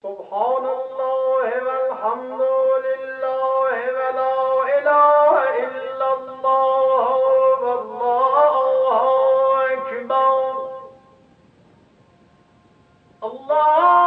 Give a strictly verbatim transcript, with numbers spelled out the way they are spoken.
سبحان الله والحمد لله ولا إله إلا الله والله أكبر. الله